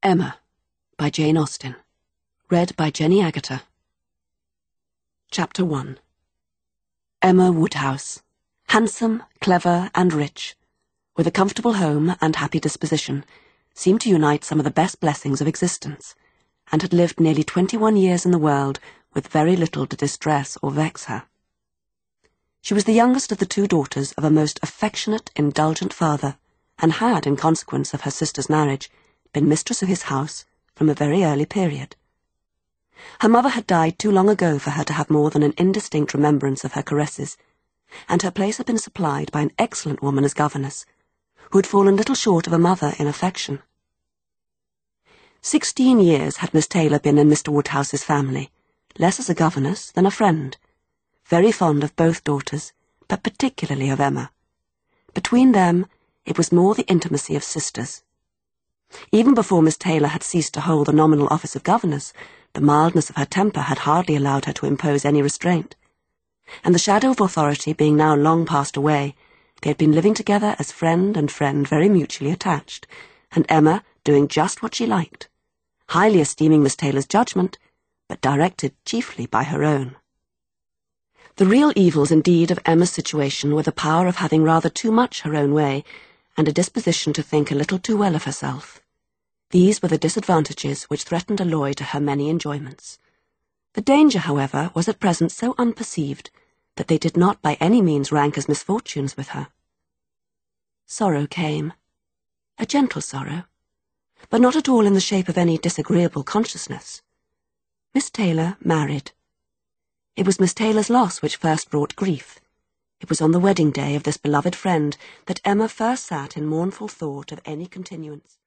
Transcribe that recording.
Emma by Jane Austen. Read by Jenny Agutter. Chapter 1. Emma Woodhouse, handsome, clever and rich, with a comfortable home and happy disposition, seemed to unite some of the best blessings of existence, and had lived nearly 21 years in the world with very little to distress or vex her. She was the youngest of the two daughters of a most affectionate, indulgent father, and had, in consequence of her sister's marriage, been mistress of his house from a very early period. Her mother had died too long ago for her to have more than an indistinct remembrance of her caresses, and her place had been supplied by an excellent woman as governess, who had fallen little short of a mother in affection. 16 years had Miss Taylor been in Mr. Woodhouse's family, less as a governess than a friend, very fond of both daughters, but particularly of Emma. Between them, it was more the intimacy of sisters. Even before Miss Taylor had ceased to hold the nominal office of governess, the mildness of her temper had hardly allowed her to impose any restraint, and the shadow of authority being now long passed away, they had been living together as friend and friend very mutually attached, and Emma doing just what she liked, highly esteeming Miss Taylor's judgment, but directed chiefly by her own. The real evils indeed of Emma's situation were the power of having rather too much her own way, and a disposition to think a little too well of herself. These were the disadvantages which threatened alloy to her many enjoyments. The danger, however, was at present so unperceived that they did not by any means rank as misfortunes with her. Sorrow came, a gentle sorrow, but not at all in the shape of any disagreeable consciousness. Miss Taylor married. It was Miss Taylor's loss which first brought grief. It was on the wedding day of this beloved friend that Emma first sat in mournful thought of any continuance.